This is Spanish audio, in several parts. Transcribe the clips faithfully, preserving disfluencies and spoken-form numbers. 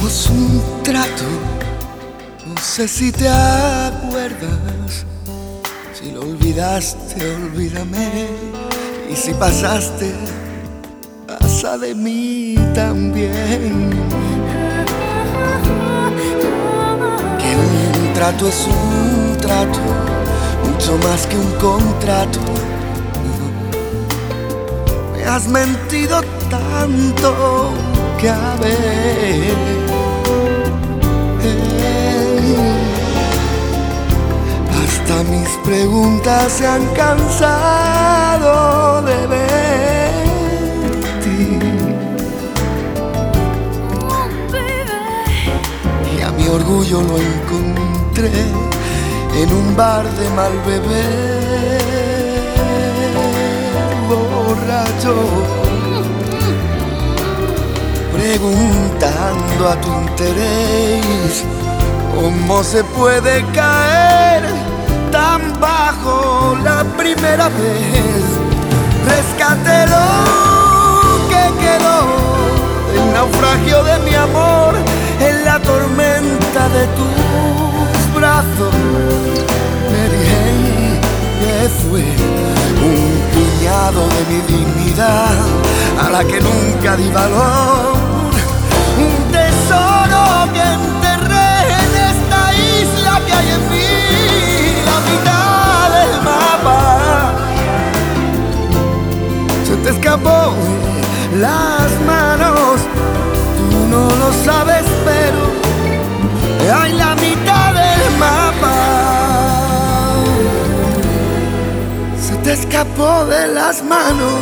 Hicimos un trato, no sé si te acuerdas. Si lo olvidaste, olvídame. Y si pasaste, pasa de mí también. Que un trato es un trato, mucho más que un contrato. Me has mentido tanto que a ver, hasta mis preguntas se han cansado de verte. Y a mi orgullo lo encontré en un bar de mal beber, borracho, preguntando a tu interés cómo se puede caer tan bajo la primera vez. Rescaté lo que quedó del naufragio de mi amor en la tormenta de tus brazos. Me dije que fue un puñado de mi dignidad a la que nunca di valor. Un tesoro que enterré en esta isla que hay en mí, la mitad del mapa. Se te escapó de las manos, tú no lo sabes, pero hay la mitad del mapa. Se te escapó de las manos.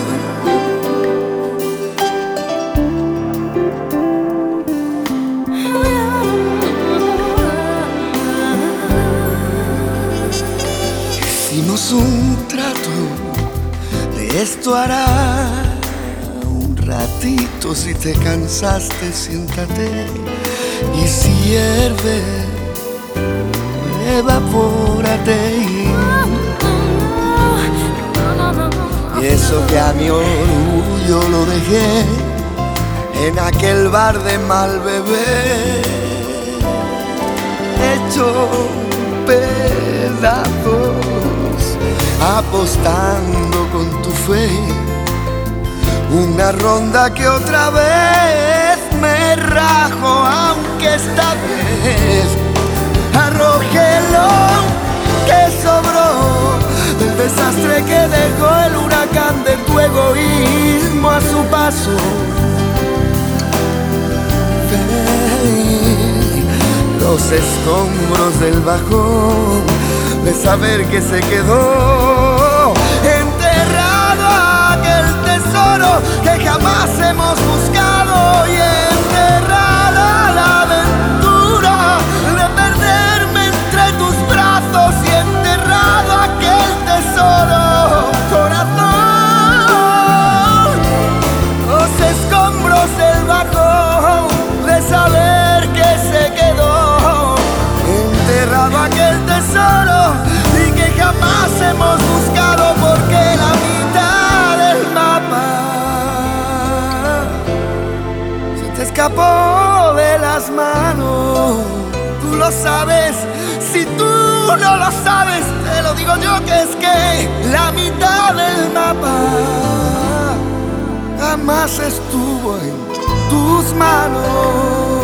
Hicimos un trato, de esto hará un ratito. Si te cansaste, siéntate, y si hierve, evapórate. Y eso que a mi orgullo lo dejé en aquel bar de mal beber, hecho pedazos, apostando con tu fe una ronda que otra vez me rajo, aunque esta vez arrojé lo que sobró del desastre que dejó el huracán de tu egoísmo a su paso. Los escombros del bajón de saber que se quedó enterrado aquel tesoro que jamás hemos buscado, y enterrada la aventura de perderme entre tus brazos, y enterrado aquel tesoro, corazón. Los escombros del bajón de saber que se quedó enterrado aquel tesoro y que jamás hemos buscado, porque la mitad del mapa se te escapó de las manos. Tú lo sabes, si tú no lo sabes, te lo digo yo, que es que la mitad del mapa jamás estuvo en tus manos.